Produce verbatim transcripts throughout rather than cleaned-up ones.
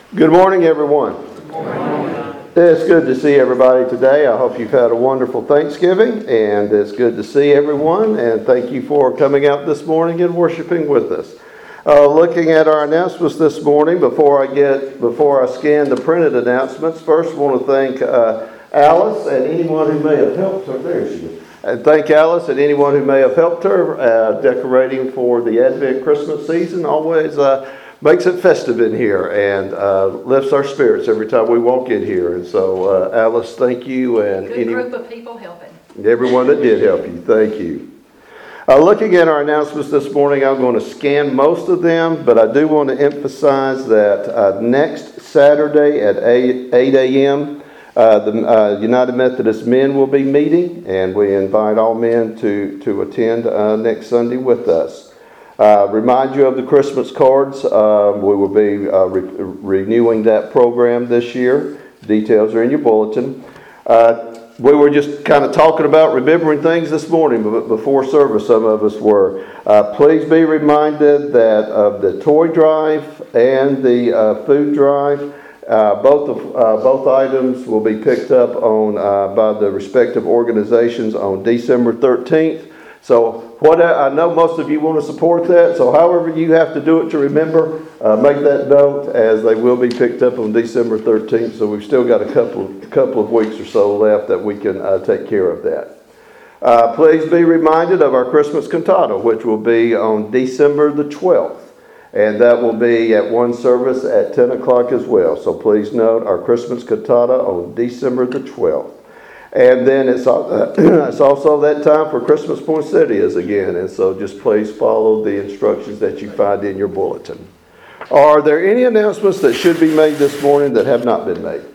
Good morning, everyone. Good morning. It's good to see everybody today. I hope you've had a wonderful Thanksgiving, and it's good to see everyone, and thank you for coming out this morning and worshiping with us. Uh, looking at our announcements this morning, before I get before I scan the printed announcements, first I want to thank uh, Alice and anyone who may have helped her. There she is. And thank Alice and anyone who may have helped her uh, decorating for the Advent Christmas season. Always uh, makes it festive in here and uh, lifts our spirits every time we walk in here. And so, uh, Alice, thank you. And Good any, group of people helping. Everyone that did help you, thank you. Uh, looking at our announcements this morning, I'm going to scan most of them, but I do want to emphasize that uh, next Saturday at eight a.m., uh, the uh, United Methodist Men will be meeting, and we invite all men to, to attend uh, next Sunday with us. Uh, remind you of the Christmas cards. Uh, we will be uh, re- renewing that program this year. Details are in your bulletin. Uh, we were just kind of talking about remembering things this morning, but before service, some of us were. Uh, please be reminded that of the toy drive and the uh, food drive. Uh, both of uh, both items will be picked up on uh, by the respective organizations on December thirteenth. So what I know most of you want to support that. So however you have to do it to remember, uh, make that note, as they will be picked up on December thirteenth. So we've still got a couple couple of weeks or so left that we can uh, take care of that. Uh, please be reminded of our Christmas cantata, which will be on December the twelfth. And that will be at one service at ten o'clock as well. So please note our Christmas cantata on December the twelfth. And then it's, uh, it's also that time for Christmas poinsettias again. And so just please follow the instructions that you find in your bulletin. Are there any announcements that should be made this morning that have not been made?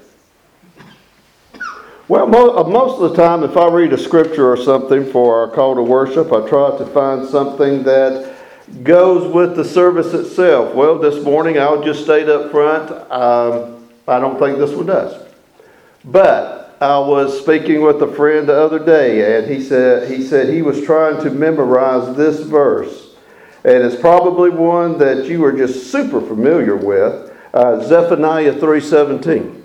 Well, mo- most of the time, if I read a scripture or something for our call to worship, I try to find something that goes with the service itself. Well, this morning, I'll just state up front, um, I don't think this one does. But I was speaking with a friend the other day, and he said he said he was trying to memorize this verse. And it's probably one that you are just super familiar with, uh, Zephaniah three seventeen.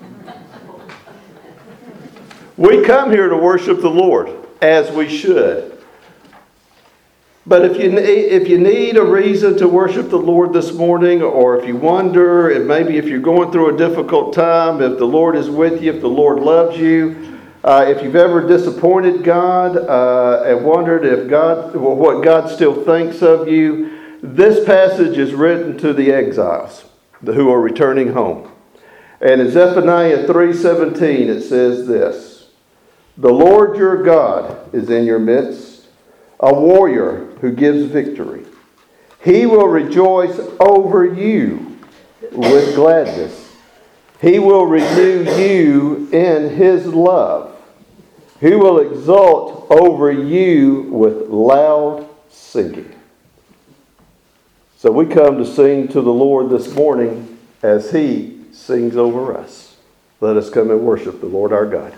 We come here to worship the Lord, as we should. But if you need, if you need a reason to worship the Lord this morning, or if you wonder, and maybe if you're going through a difficult time, if the Lord is with you, if the Lord loves you, uh, if you've ever disappointed God uh, and wondered if God, well, what God still thinks of you, this passage is written to the exiles who are returning home. And in Zephaniah three seventeen, it says this: "The Lord your God is in your midst, a warrior who gives victory. He will rejoice over you with gladness. He will renew you in his love. He will exult over you with loud singing." So we come to sing to the Lord this morning as he sings over us. Let us come and worship the Lord our God.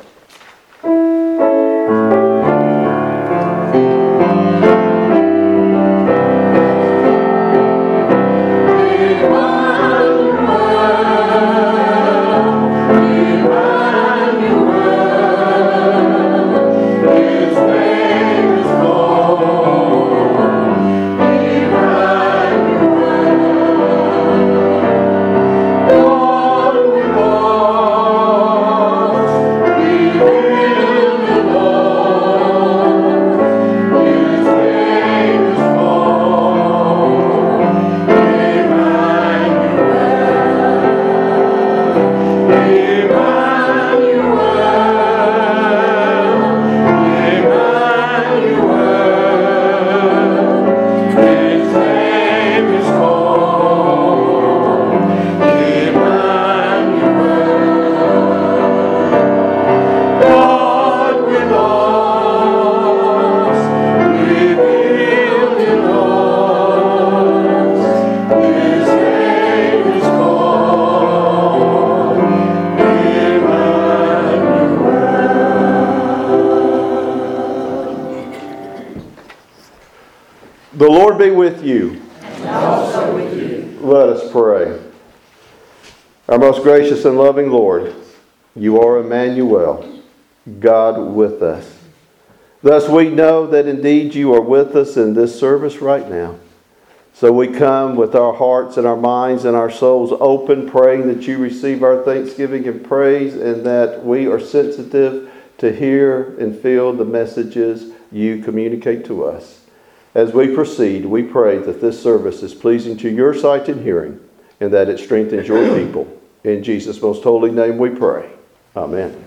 The Lord be with you. And also with you. Let us pray. Our most gracious and loving Lord, you are Emmanuel, God with us. Thus we know that indeed you are with us in this service right now. So we come with our hearts and our minds and our souls open, praying that you receive our thanksgiving and praise, and that we are sensitive to hear and feel the messages you communicate to us. As we proceed, we pray that this service is pleasing to your sight and hearing, and that it strengthens your people. In Jesus' most holy name we pray. Amen.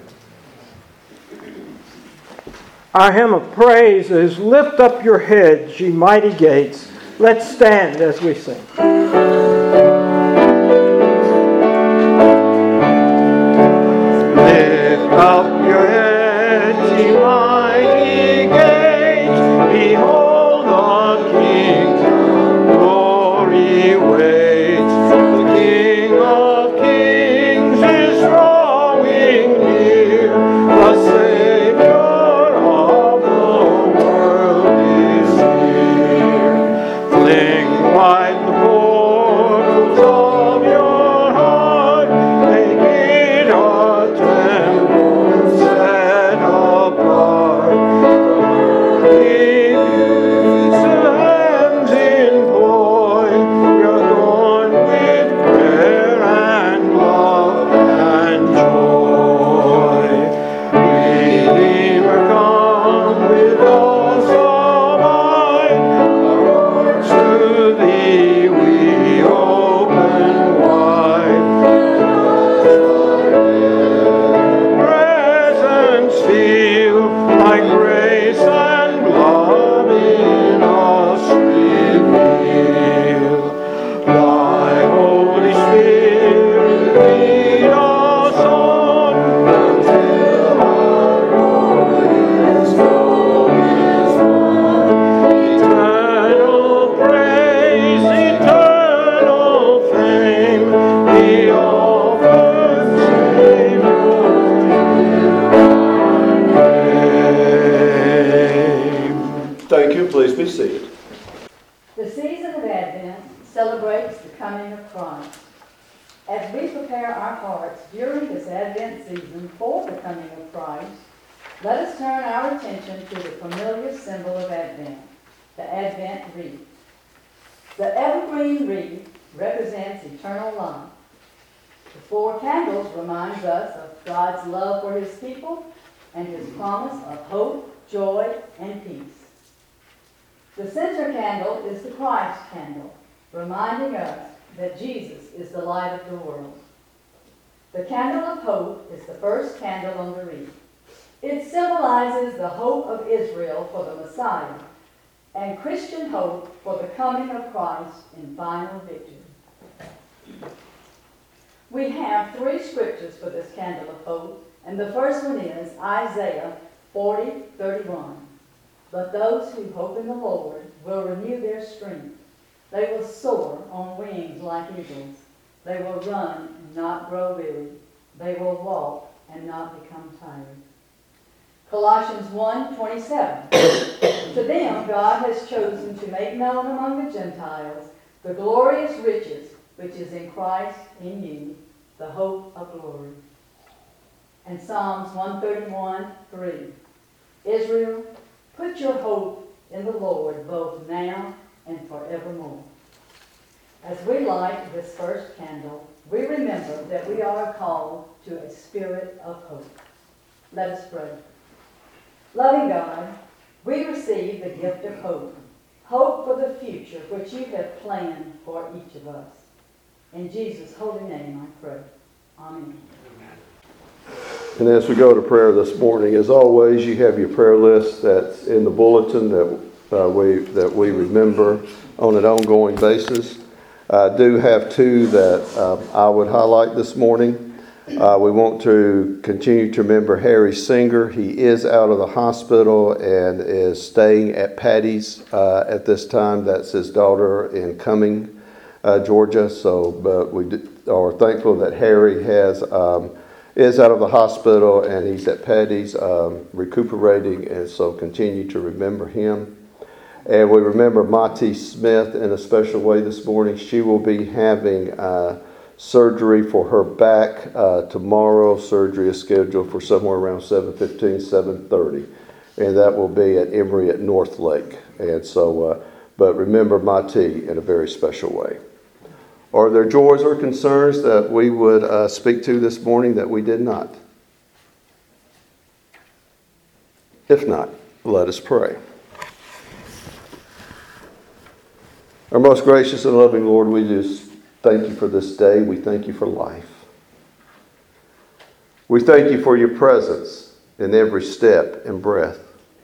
Our hymn of praise is "Lift Up Your Heads, Ye Mighty Gates." Let's stand as we sing. Lift up your heads, ye mighty gates. Behold, the King's glory waits. The King of Kings is drawing near. The Savior of the world is here. Fling wide the portals of your heart. Make it a temple set apart. The earthly beauties of heaven's employ. You're adorned with prayer and love and joy. Redeemer, come with awesome might. Our hearts to thee we open wide. Presence feel, thy grace and love in us reveal. Thy Holy Spirit lead us on until our glorious goal is won. Eternal praise, eternal fame, the offered Savior in our name. Thank you. Please be seated. The season of Advent celebrates the coming of Christ. As we prepare our hearts during this Advent season for the coming of Christ, let us turn our attention to the familiar symbol of Advent, the Advent wreath. The evergreen wreath represents eternal life. The four candles reminds us of God's love for His people and His promise of hope, joy, and peace. The center candle is the Christ candle, reminding us that Jesus is the light of the world. The candle of hope is the first candle on the wreath. It symbolizes the hope of Israel for the Messiah and Christian hope for the coming of Christ in final victory. We have three scriptures for this candle of hope, and the first one is Isaiah forty thirty-one. But those who hope in the Lord will renew their strength. They will soar on wings like eagles. They will run and not grow weary. They will walk and not become tired. Colossians one twenty-seven. To them God has chosen to make known among the Gentiles the glorious riches which is in Christ in you, the hope of glory. And Psalms one thirty-one three. Israel, put your hope in the Lord both now and forevermore. As we light this first candle, we remember that we are called to a spirit of hope. Let us pray. Loving God, we receive the gift of hope, hope for the future which you have planned for each of us. In Jesus' holy name I pray. Amen. And as we go to prayer this morning, as always, you have your prayer list that's in the bulletin that uh, we that we remember on an ongoing basis. I do have two that uh, I would highlight this morning. Uh, we want to continue to remember Harry Singer. He is out of the hospital and is staying at Patty's uh, at this time. That's his daughter in Cumming, uh, Georgia. So, but we do, are thankful that Harry has um, is out of the hospital and he's at Patty's um, recuperating, and so continue to remember him. And we remember Monty Smith in a special way this morning. She will be having uh, surgery for her back uh, tomorrow. Surgery is scheduled for somewhere around seven fifteen, seven thirty. And that will be at Emory at North Lake. And so, uh, but remember my T in a very special way. Are there joys or concerns that we would uh, speak to this morning that we did not? If not, let us pray. Our most gracious and loving Lord, we just thank you for this day. We thank you for life. We thank you for your presence in every step and breath.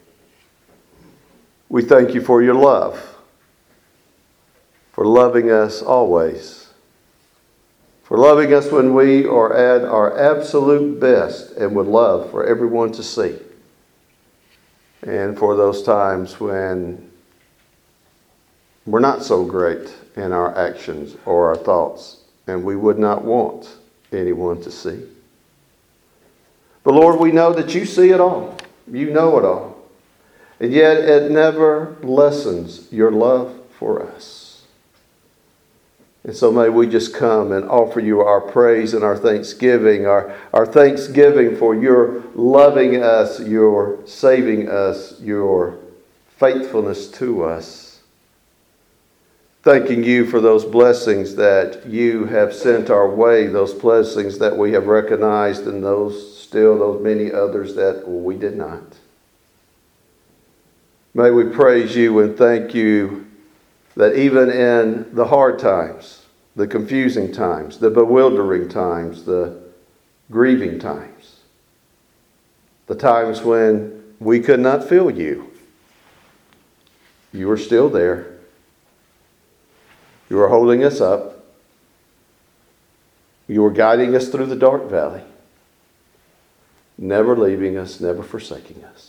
We thank you for your love, for loving us always, for loving us when we are at our absolute best and would love for everyone to see, and for those times when we're not so great in our actions or our thoughts, and we would not want anyone to see. But Lord, we know that you see it all. You know it all. And yet it never lessens your love for us. And so may we just come and offer you our praise and our thanksgiving, our, our thanksgiving for your loving us, your saving us, your faithfulness to us. Thanking you for those blessings that you have sent our way, those blessings that we have recognized, and those still, those many others that we did not. May we praise you and thank you that even in the hard times, the confusing times, the bewildering times, the grieving times, the times when we could not feel you, you are still there. You are holding us up. You are guiding us through the dark valley, never leaving us, never forsaking us.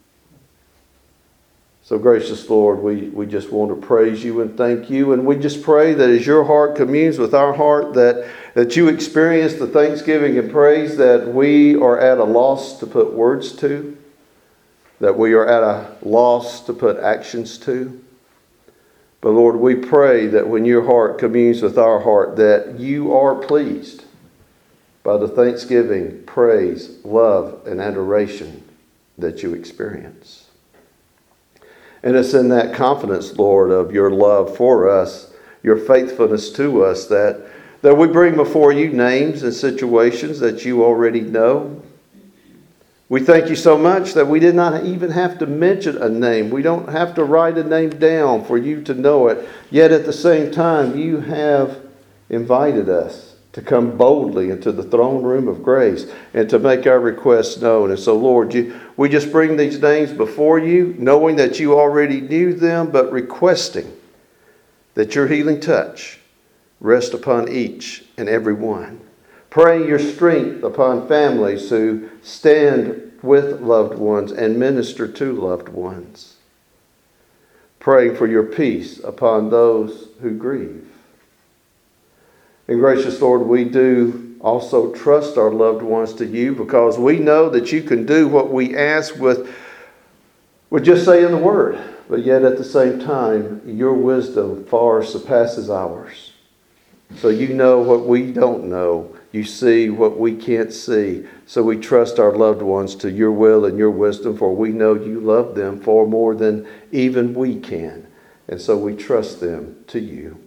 So gracious Lord, we, we just want to praise you and thank you. And we just pray that as your heart communes with our heart, that, that you experience the thanksgiving and praise that we are at a loss to put words to, that we are at a loss to put actions to. But Lord, we pray that when your heart communes with our heart, that you are pleased by the thanksgiving, praise, love, and adoration that you experience. And it's in that confidence, Lord, of your love for us, your faithfulness to us, that, that we bring before you names and situations that you already know. We thank you so much that we did not even have to mention a name. We don't have to write a name down for you to know it. Yet at the same time, you have invited us to come boldly into the throne room of grace and to make our requests known. And so, Lord, you, we just bring these names before you, knowing that you already knew them, but requesting that your healing touch rest upon each and every one. Praying your strength upon families who stand with loved ones and minister to loved ones. Praying for your peace upon those who grieve. And gracious Lord, we do also trust our loved ones to you, because we know that you can do what we ask with, with just saying the word. But yet at the same time, your wisdom far surpasses ours. So you know what we don't know. You see what we can't see. So we trust our loved ones to your will and your wisdom, for we know you love them far more than even we can. And so we trust them to you.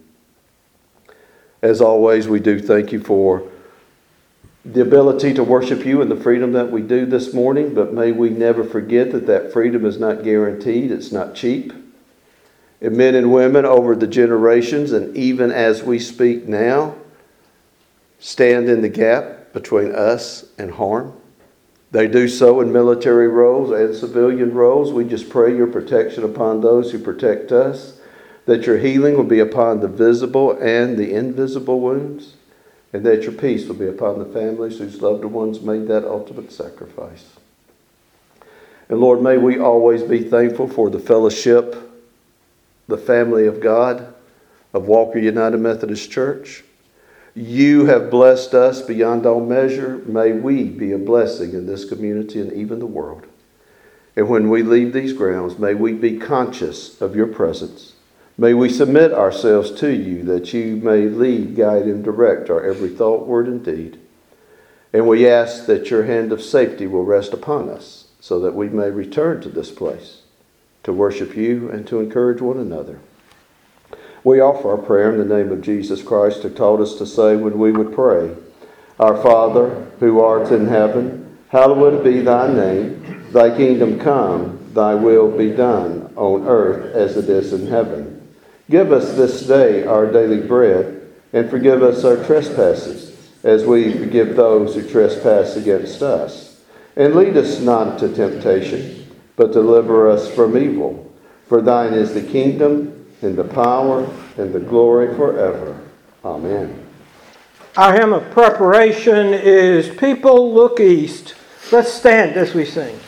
As always, we do thank you for the ability to worship you and the freedom that we do this morning, but may we never forget that that freedom is not guaranteed. It's not cheap. And men and women over the generations, and even as we speak now, stand in the gap between us and harm. They do so in military roles and civilian roles. We just pray your protection upon those who protect us, that your healing will be upon the visible and the invisible wounds, and that your peace will be upon the families whose loved ones made that ultimate sacrifice. And Lord, may we always be thankful for the fellowship, the family of God, of Walker United Methodist Church. You have blessed us beyond all measure. May we be a blessing in this community and even the world. And when we leave these grounds, may we be conscious of your presence, May we submit ourselves to you, that you may lead, guide, and direct our every thought, word, and deed. And we ask that your hand of safety will rest upon us, so that we may return to this place to worship you and to encourage one another. We offer our prayer in the name of Jesus Christ, who taught us to say when we would pray, Our Father, who art in heaven, hallowed be thy name. Thy kingdom come, thy will be done, on earth as it is in heaven. Give us this day our daily bread, and forgive us our trespasses, as we forgive those who trespass against us. And lead us not into temptation, but deliver us from evil. For thine is the kingdom, and the power, and the glory forever. Amen. Our hymn of preparation is People Look East. Let's stand as we sing.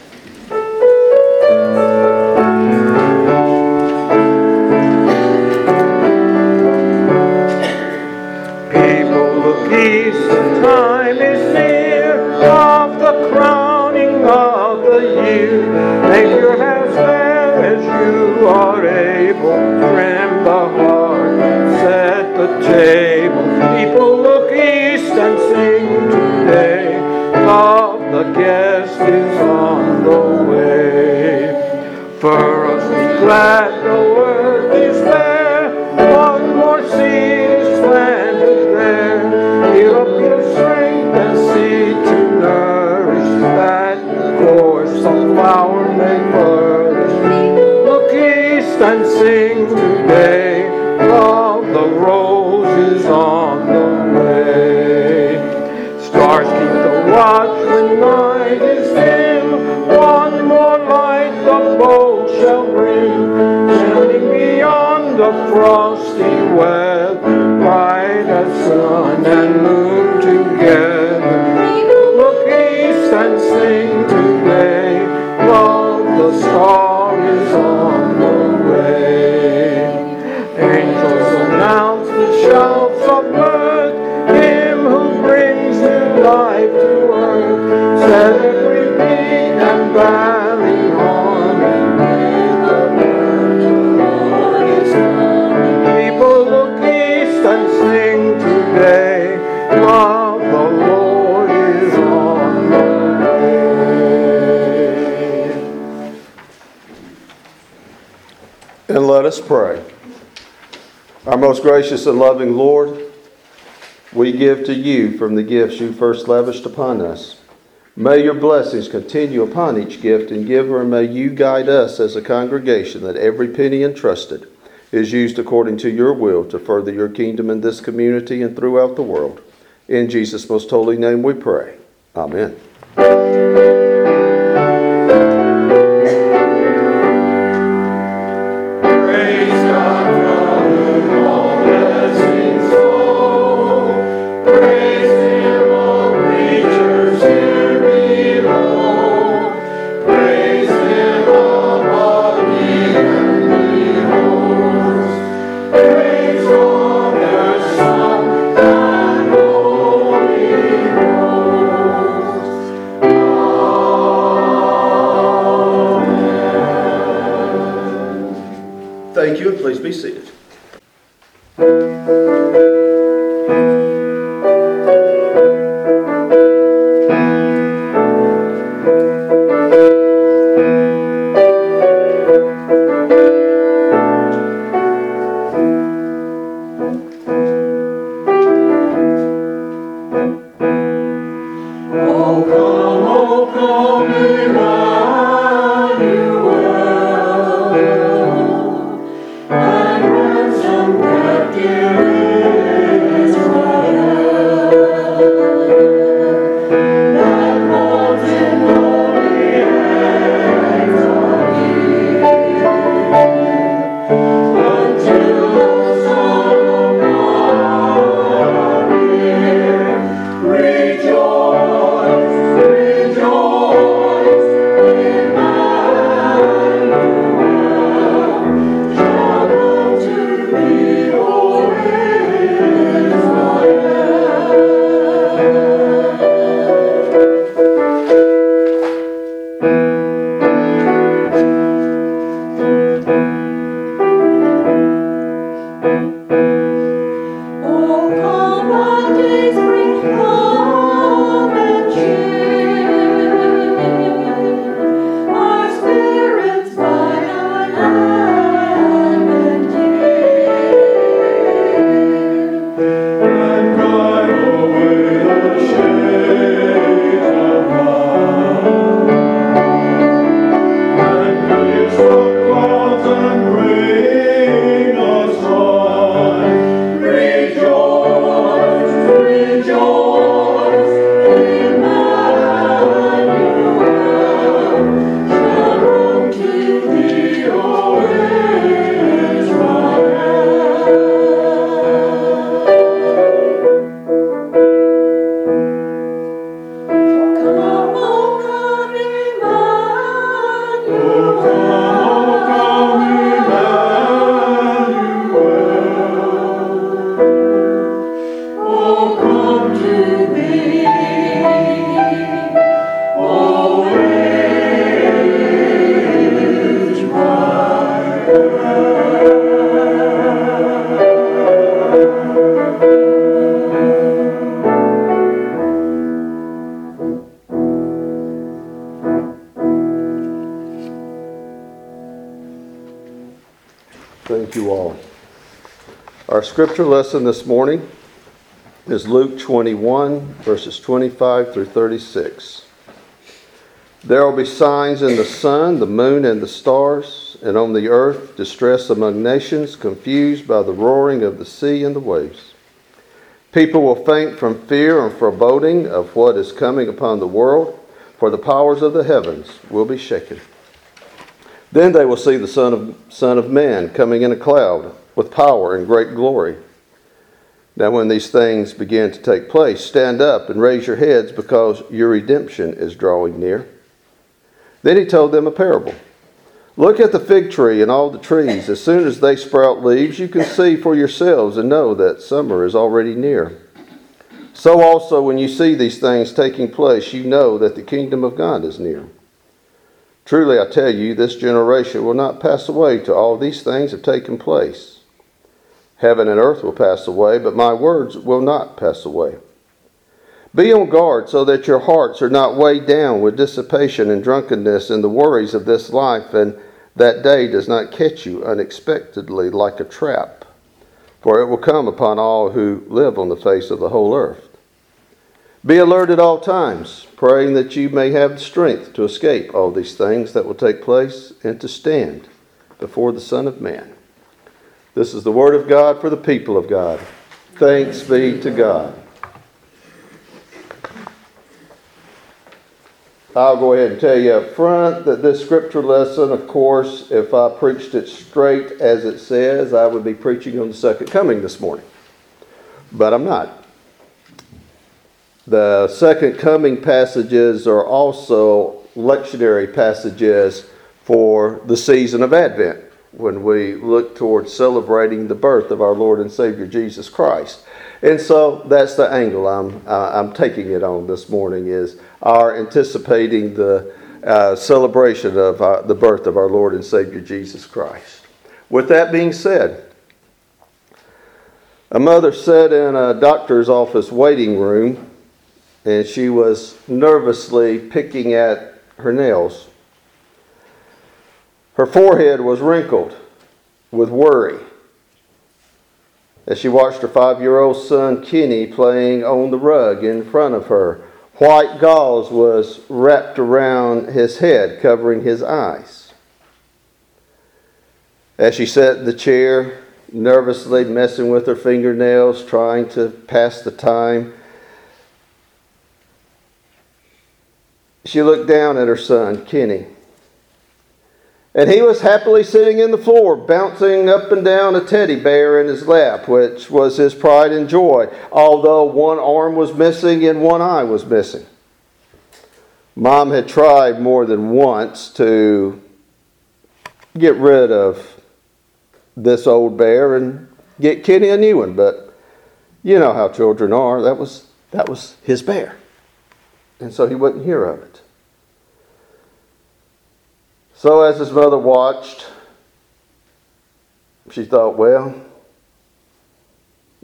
East, the time is near of the crowning of the year. Make your house fair as you are able. Trim the heart, set the table. People look east and sing today. Love, the guest is on the way. For us be glad, the word is there. One more seed is planted there. Give up your strength and seed to nourish that course of flower may flourish. Look east and sing today. Love, the rose is on the way. Stars keep the watch when night is dim. One more light the boat shall bring. Shining beyond the frosty weather. Bright as sun and moon together. Look east and sing today. Love, the star is on the way. Angels announce the shouts of mirth. Him who brings new life to earth. Set every beat and valley harmony. People look east and sing today. Love, the Lord is on the way. And let us pray. Our most gracious and loving Lord, we give to you from the gifts you first lavished upon us. May your blessings continue upon each gift and giver, and may you guide us as a congregation that every penny entrusted is used according to your will to further your kingdom in this community and throughout the world. In Jesus' most holy name we pray. Amen. Thank you, and please be seated. And ransom captive Thank you all. Our scripture lesson this morning is Luke twenty-one, verses twenty-five through thirty-six. There will be signs in the sun, the moon, and the stars, and on the earth distress among nations, confused by the roaring of the sea and the waves. People will faint from fear and foreboding of what is coming upon the world, for the powers of the heavens will be shaken. Then they will see the Son of, Son of Man coming in a cloud with power and great glory. Now when these things begin to take place, stand up and raise your heads, because your redemption is drawing near. Then he told them a parable. Look at the fig tree and all the trees. As soon as they sprout leaves, you can see for yourselves and know that summer is already near. So also when you see these things taking place, you know that the kingdom of God is near. Truly I tell you, this generation will not pass away till all these things have taken place. Heaven and earth will pass away, but my words will not pass away. Be on guard so that your hearts are not weighed down with dissipation and drunkenness and the worries of this life, and that day does not catch you unexpectedly like a trap. For it will come upon all who live on the face of the whole earth. Be alert at all times, praying that you may have the strength to escape all these things that will take place and to stand before the Son of Man. This is the word of God for the people of God. Thanks be to God. I'll go ahead and tell you up front that this scripture lesson, of course, if I preached it straight as it says, I would be preaching on the second coming this morning. But I'm not. The second coming passages are also lectionary passages for the season of Advent, when we look towards celebrating the birth of our Lord and Savior Jesus Christ. And so that's the angle I'm uh, I'm taking it on this morning, is our anticipating the uh, celebration of uh, the birth of our Lord and Savior Jesus Christ. With that being said, a mother sat in a doctor's office waiting room, and she was nervously picking at her nails. Her forehead was wrinkled with worry as she watched her five-year-old son Kenny playing on the rug in front of her. White gauze was wrapped around his head, covering his eyes. As she sat in the chair, nervously messing with her fingernails, trying to pass the time, she looked down at her son, Kenny. And he was happily sitting in the floor, bouncing up and down a teddy bear in his lap, which was his pride and joy, although one arm was missing and one eye was missing. Mom had tried more than once to get rid of this old bear and get Kenny a new one, but you know how children are. That was, that was his bear. And so he wouldn't hear of it. So as his mother watched, she thought, well,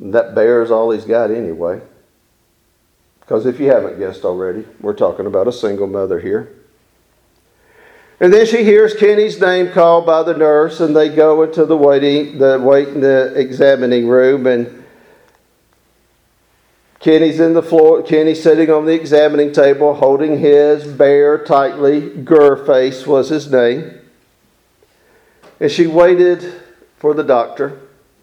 That bear's all he's got anyway. Because if you haven't guessed already, we're talking about a single mother here. And then she hears Kenny's name called by the nurse, and they go into the waiting, the waiting, the examining room, and Kenny's in the floor. Kenny's sitting on the examining table, holding his bear tightly. Gurface was his name, and she waited for the doctor.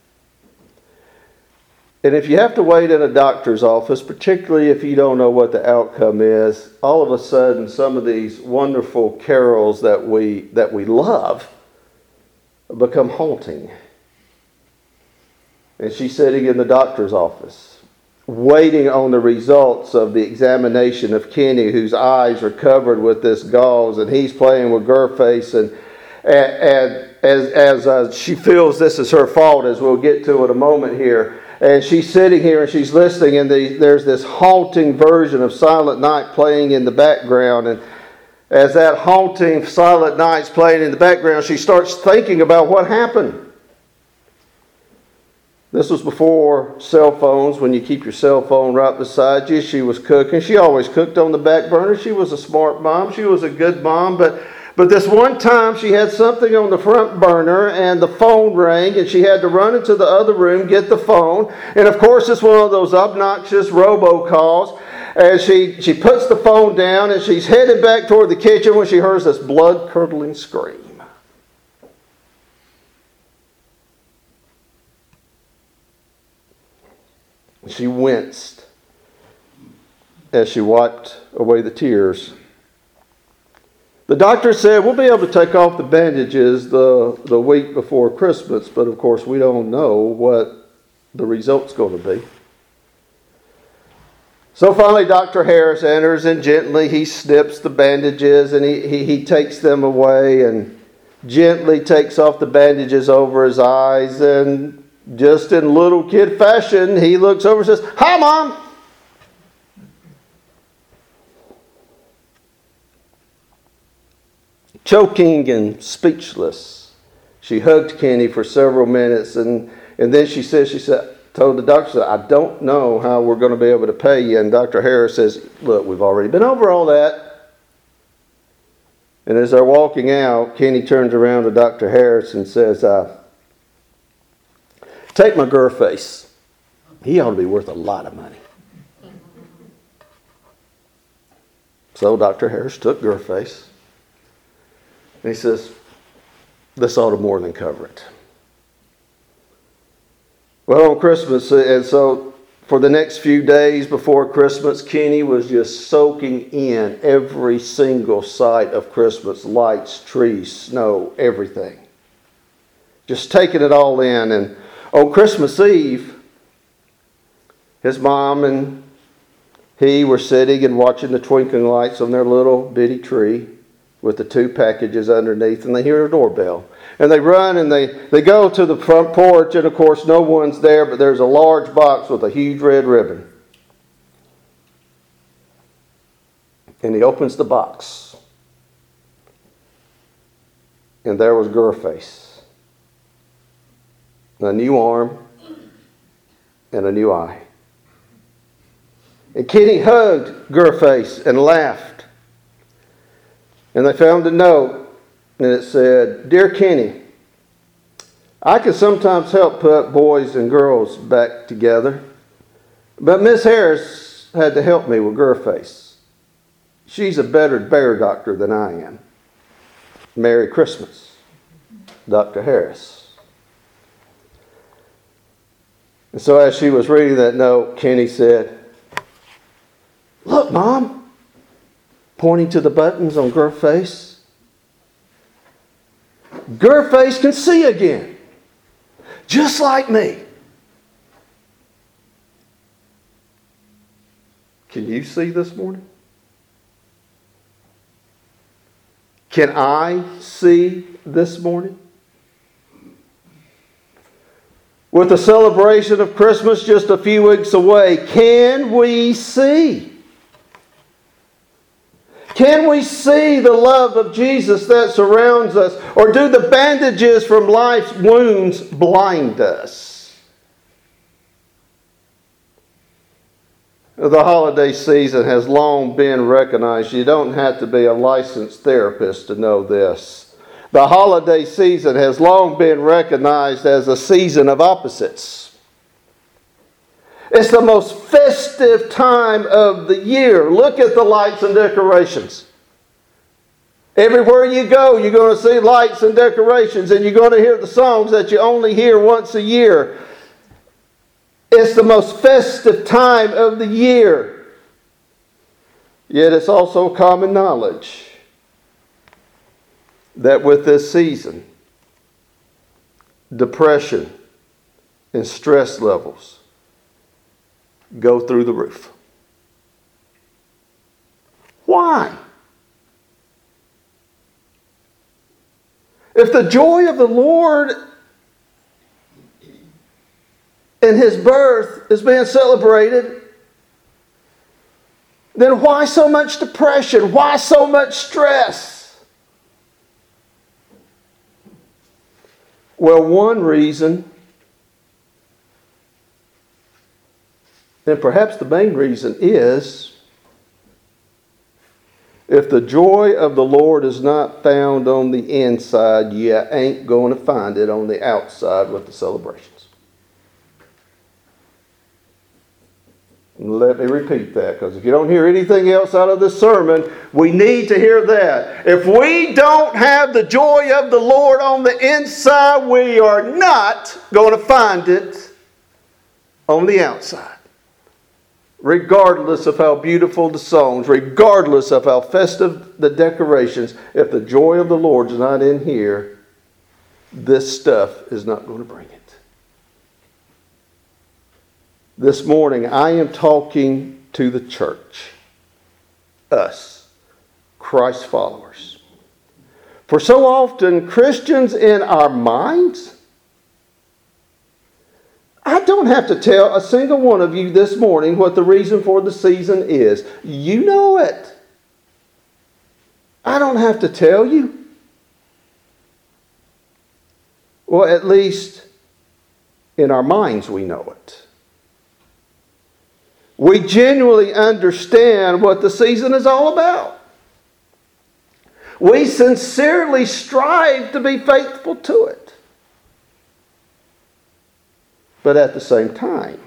And if you have to wait in a doctor's office, particularly if you don't know what the outcome is, all of a sudden some of these wonderful carols that we that we love become haunting. And she's sitting in the doctor's office, waiting on the results of the examination of Kenny, whose eyes are covered with this gauze, and he's playing with Gurface, and and, and as as uh, she feels this is her fault, as we'll get to in a moment here. And she's sitting here and she's listening, and the, there's this haunting version of Silent Night playing in the background. And as that haunting Silent Night's playing in the background, she starts thinking about what happened. This was before cell phones, when you keep your cell phone right beside you. She was cooking. She always cooked on the back burner. She was a smart mom. She was a good mom, but But this one time she had something on the front burner and the phone rang, and she had to run into the other room, get the phone. And of course it's one of those obnoxious robocalls. And she, she puts the phone down and she's headed back toward the kitchen when she hears this blood-curdling scream. She winced as she wiped away the tears. The doctor said, we'll be able to take off the bandages the, the week before Christmas, but of course we don't know what the result's going to be. So finally Doctor Harris enters, and gently he snips the bandages, and he, he, he takes them away and gently takes off the bandages over his eyes, and just in little kid fashion, he looks over and says, "Hi, Mom!" Choking and speechless, she hugged Kenny for several minutes, and, and then she said, she said, told the doctor, "I don't know how we're going to be able to pay you." And Doctor Harris says, "Look, we've already been over all that." And as they're walking out, Kenny turns around to Doctor Harris and says, uh, "Take my Gurface. He ought to be worth a lot of money." So Doctor Harris took Gurface. And he says, "This ought to more than cover it." Well, on Christmas, and so for the next few days before Christmas, Kenny was just soaking in every single sight of Christmas. Lights, trees, snow, everything. Just taking it all in. And on Christmas Eve, his mom and he were sitting and watching the twinkling lights on their little bitty tree with the two packages underneath, and they hear a doorbell. And they run and they, they go to the front porch, and of course no one's there, but there's a large box with a huge red ribbon. And he opens the box. And there was Gurface. A new arm and a new eye. And Kenny hugged Gurface and laughed. And they found a note, and it said, "Dear Kenny, I can sometimes help put boys and girls back together, but Miss Harris had to help me with Gurface. She's a better bear doctor than I am. Merry Christmas, Doctor Harris." And so as she was reading that note, Kenny said, "Look, Mom," pointing to the buttons on Gurface. "Gurface can see again, just like me." Can you see this morning? Can I see this morning? With the celebration of Christmas just a few weeks away, can we see? Can we see the love of Jesus that surrounds us? Or do the bandages from life's wounds blind us? The holiday season has long been recognized. You don't have to be a licensed therapist to know this. The holiday season has long been recognized as a season of opposites. It's the most festive time of the year. Look at the lights and decorations. Everywhere you go, you're going to see lights and decorations, and you're going to hear the songs that you only hear once a year. It's the most festive time of the year. Yet it's also common knowledge that with this season, depression and stress levels go through the roof. Why? If the joy of the Lord and His birth is being celebrated, then why so much depression? Why so much stress? Well, one reason, and perhaps the main reason, is if the joy of the Lord is not found on the inside, you ain't going to find it on the outside with the celebrations. Let me repeat that, because if you don't hear anything else out of this sermon, we need to hear that. If we don't have the joy of the Lord on the inside, we are not going to find it on the outside. Regardless of how beautiful the songs, regardless of how festive the decorations, if the joy of the Lord is not in here, this stuff is not going to bring it. This morning, I am talking to the church, us, Christ followers. For so often, Christians in our minds, I don't have to tell a single one of you this morning what the reason for the season is. You know it. I don't have to tell you. Well, at least in our minds we know it. We genuinely understand what the season is all about. We sincerely strive to be faithful to it. But at the same time,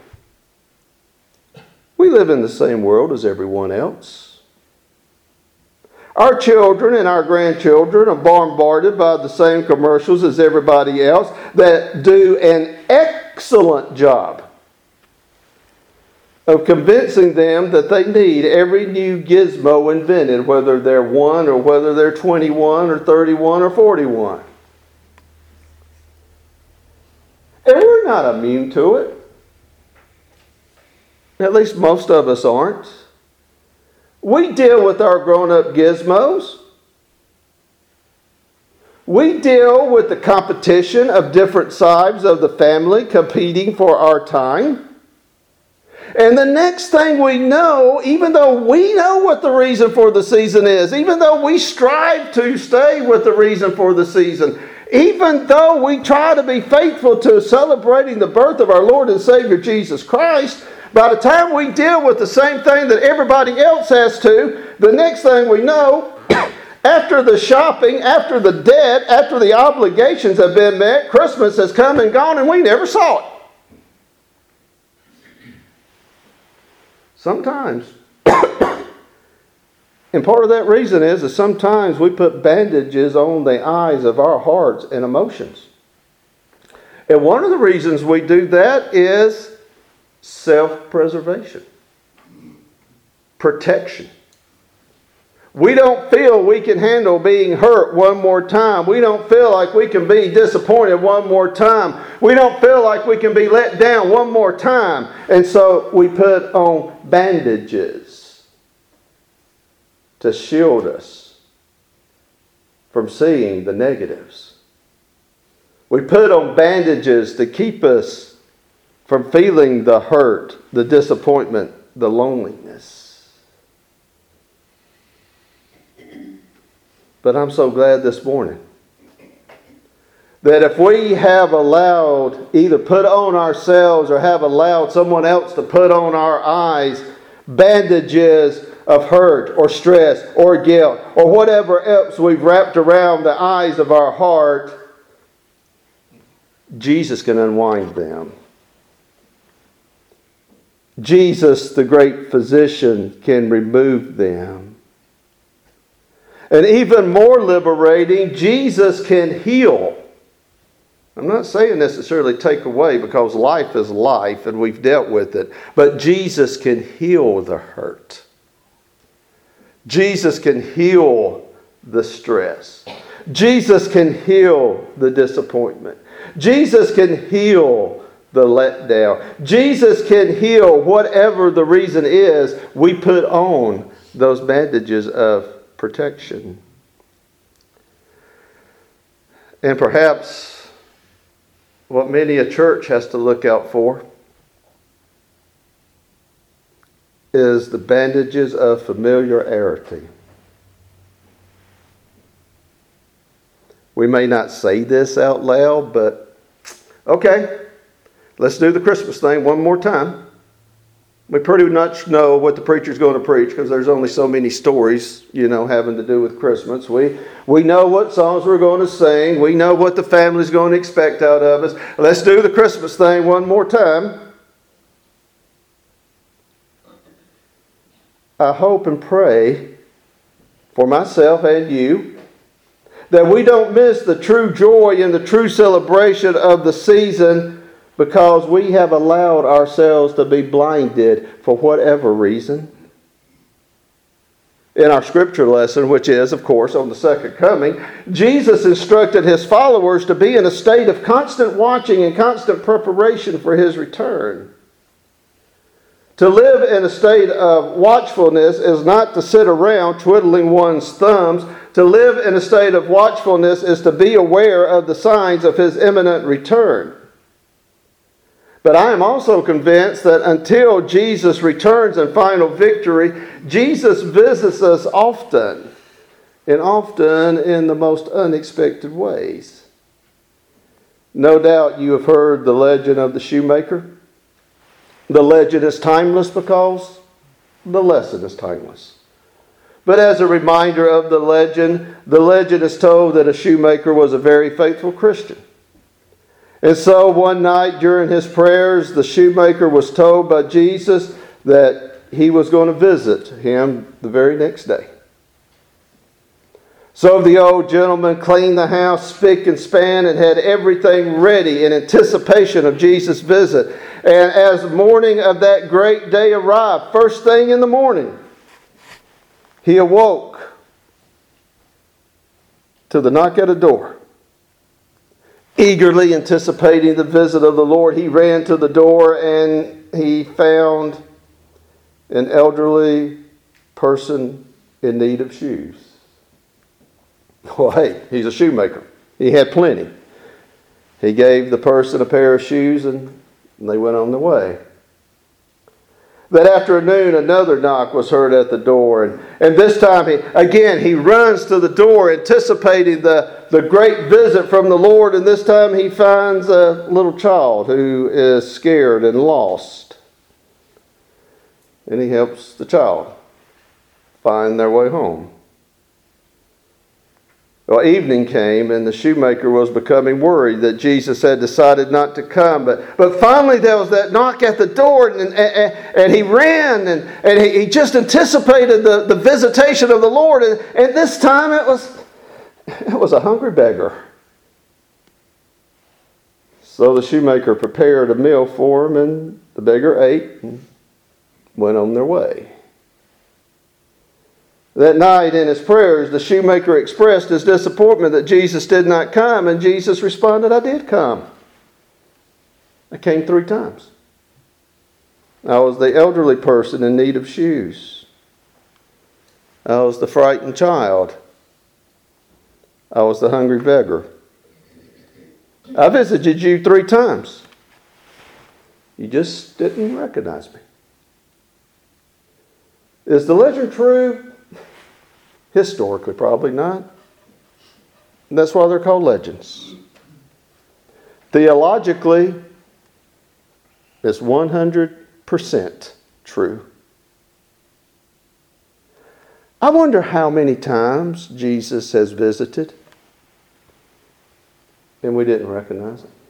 we live in the same world as everyone else. Our children and our grandchildren are bombarded by the same commercials as everybody else that do an excellent job of convincing them that they need every new gizmo invented, whether they're one or whether they're twenty-one or thirty-one or forty-one. And we're not immune to it. At least most of us aren't. We deal with our grown-up gizmos. We deal with the competition of different sides of the family competing for our time. And the next thing we know, even though we know what the reason for the season is, even though we strive to stay with the reason for the season, even though we try to be faithful to celebrating the birth of our Lord and Savior Jesus Christ, by the time we deal with the same thing that everybody else has to, the next thing we know, after the shopping, after the debt, after the obligations have been met, Christmas has come and gone and we never saw it. Sometimes, and part of that reason is that sometimes we put bandages on the eyes of our hearts and emotions. And one of the reasons we do that is self-preservation, protection. We don't feel we can handle being hurt one more time. We don't feel like we can be disappointed one more time. We don't feel like we can be let down one more time. And so we put on bandages to shield us from seeing the negatives. We put on bandages to keep us from feeling the hurt, the disappointment, the loneliness. But I'm so glad this morning that if we have allowed, either put on ourselves or have allowed someone else to put on our eyes bandages of hurt or stress or guilt or whatever else we've wrapped around the eyes of our heart, Jesus can unwind them. Jesus, the great physician, can remove them. And even more liberating, Jesus can heal. I'm not saying necessarily take away, because life is life and we've dealt with it. But Jesus can heal the hurt. Jesus can heal the stress. Jesus can heal the disappointment. Jesus can heal the letdown. Jesus can heal whatever the reason is we put on those bandages of protection. And perhaps what many a church has to look out for is the bandages of familiarity. We may not say this out loud, but okay, let's do the Christmas thing one more time. We pretty much know what the preacher's going to preach, because there's only so many stories, you know, having to do with Christmas. We we know what songs we're going to sing. We know what the family's going to expect out of us. Let's do the Christmas thing one more time. I hope and pray for myself and you that we don't miss the true joy and the true celebration of the season because we have allowed ourselves to be blinded for whatever reason. In our scripture lesson, which is, of course, on the second coming, Jesus instructed his followers to be in a state of constant watching and constant preparation for his return. To live in a state of watchfulness is not to sit around twiddling one's thumbs. To live in a state of watchfulness is to be aware of the signs of his imminent return. But I am also convinced that until Jesus returns in final victory, Jesus visits us often, and often in the most unexpected ways. No doubt you have heard the legend of the shoemaker. The legend is timeless because the lesson is timeless. But as a reminder of the legend, the legend is told that a shoemaker was a very faithful Christian. And so one night during his prayers, the shoemaker was told by Jesus that he was going to visit him the very next day. So the old gentleman cleaned the house spick and span and had everything ready in anticipation of Jesus' visit. And as the morning of that great day arrived, first thing in the morning, he awoke to the knock at a door. Eagerly anticipating the visit of the Lord, he ran to the door and he found an elderly person in need of shoes. Well, hey, he's a shoemaker. He had plenty. He gave the person a pair of shoes and they went on their way. That afternoon, another knock was heard at the door. And, and this time, he, again, he runs to the door anticipating the, the great visit from the Lord. And this time he finds a little child who is scared and lost. And he helps the child find their way home. Well, evening came and the shoemaker was becoming worried that Jesus had decided not to come. But, but finally there was that knock at the door and, and, and he ran and, and he, he just anticipated the, the visitation of the Lord. And, and this time it was, it was a hungry beggar. So the shoemaker prepared a meal for him and the beggar ate and went on their way. That night in his prayers, the shoemaker expressed his disappointment that Jesus did not come, and Jesus responded, I did come. I came three times. I was the elderly person in need of shoes. I was the frightened child. I was the hungry beggar. I visited you three times. You just didn't recognize me. Is the legend true? Historically, probably not. And that's why they're called legends. Theologically, it's one hundred percent true. I wonder how many times Jesus has visited and we didn't recognize it.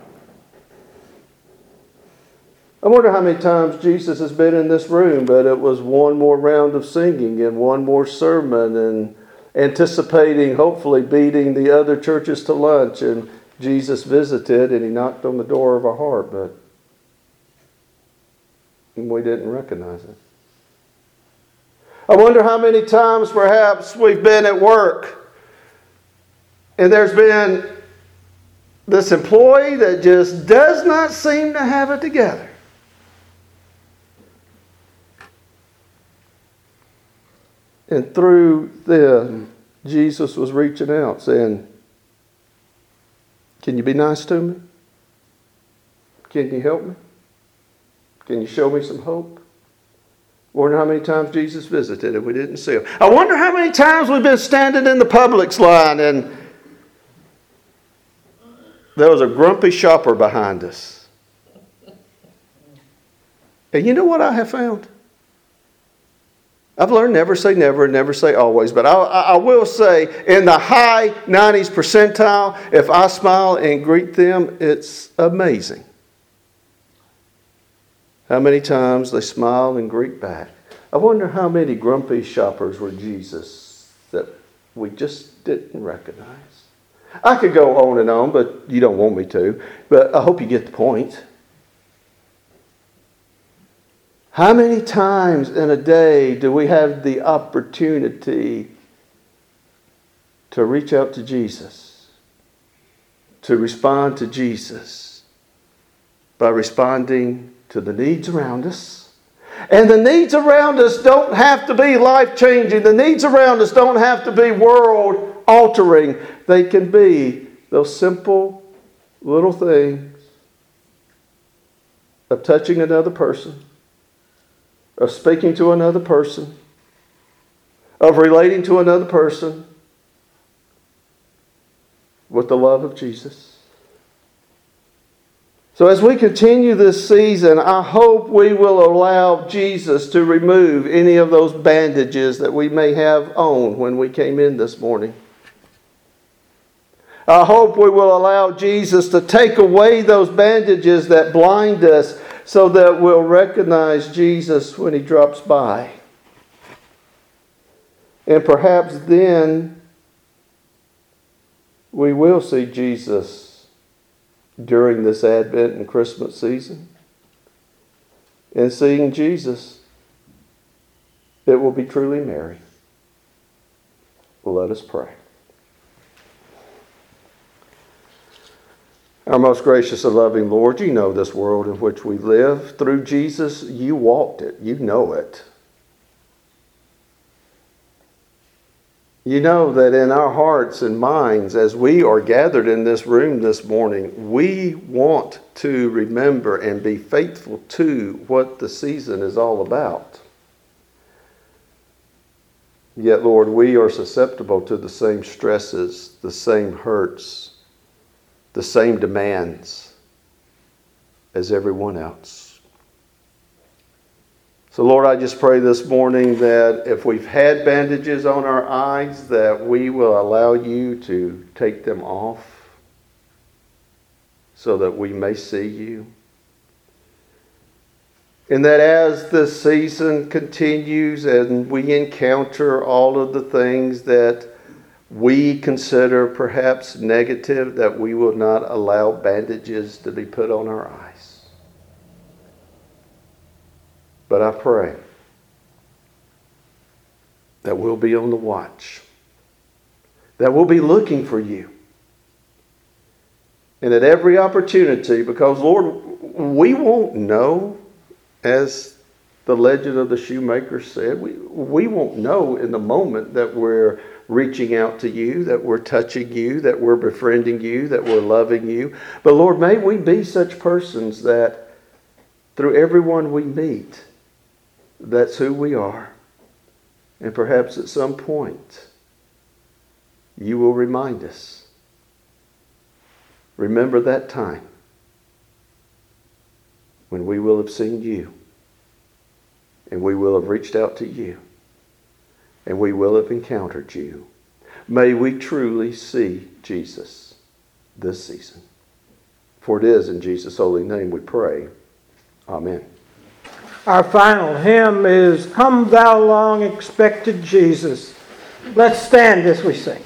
I wonder how many times Jesus has been in this room, but it was one more round of singing and one more sermon and anticipating, hopefully beating the other churches to lunch, and Jesus visited and he knocked on the door of our heart, but we didn't recognize it. I wonder how many times perhaps we've been at work and there's been this employee that just does not seem to have it together. And through them, Jesus was reaching out saying, can you be nice to me? Can you help me? Can you show me some hope? I wonder how many times Jesus visited and we didn't see him. I wonder how many times we've been standing in the Publix line and there was a grumpy shopper behind us. And you know what I have found? I've learned never say never and never say always, but I, I will say in the high nineties percentile, if I smile and greet them, it's amazing how many times they smile and greet back. I wonder how many grumpy shoppers were Jesus that we just didn't recognize. I could go on and on, but you don't want me to, but I hope you get the point. How many times in a day do we have the opportunity to reach out to Jesus, to respond to Jesus by responding to the needs around us? And the needs around us don't have to be life-changing. The needs around us don't have to be world-altering. They can be those simple little things of touching another person, of speaking to another person, of relating to another person with the love of Jesus. So as we continue this season, I hope we will allow Jesus to remove any of those bandages that we may have on when we came in this morning. I hope we will allow Jesus to take away those bandages that blind us so that we'll recognize Jesus when he drops by. And perhaps then we will see Jesus during this Advent and Christmas season. And seeing Jesus, it will be truly merry. Well, let us pray. Our most gracious and loving Lord, you know this world in which we live. Through Jesus, you walked it. You know it. You know that in our hearts and minds, as we are gathered in this room this morning, we want to remember and be faithful to what the season is all about. Yet, Lord, we are susceptible to the same stresses, the same hurts, the same demands as everyone else. So, Lord, I just pray this morning that if we've had bandages on our eyes, that we will allow you to take them off so that we may see you. And that as the season continues and we encounter all of the things that we consider perhaps negative, that we will not allow bandages to be put on our eyes. But I pray that we'll be on the watch, that we'll be looking for you. And at every opportunity, because Lord, we won't know, as the legend of the shoemaker said, we, we won't know in the moment that we're reaching out to you, that we're touching you, that we're befriending you, that we're loving you. But Lord, may we be such persons that through everyone we meet, that's who we are. And perhaps at some point, you will remind us. Remember that time when we will have seen you and we will have reached out to you. and we will have encountered you. May we truly see Jesus this season. For it is in Jesus' holy name we pray. Amen. Our final hymn is Come Thou Long Expected Jesus. Let's stand as we sing.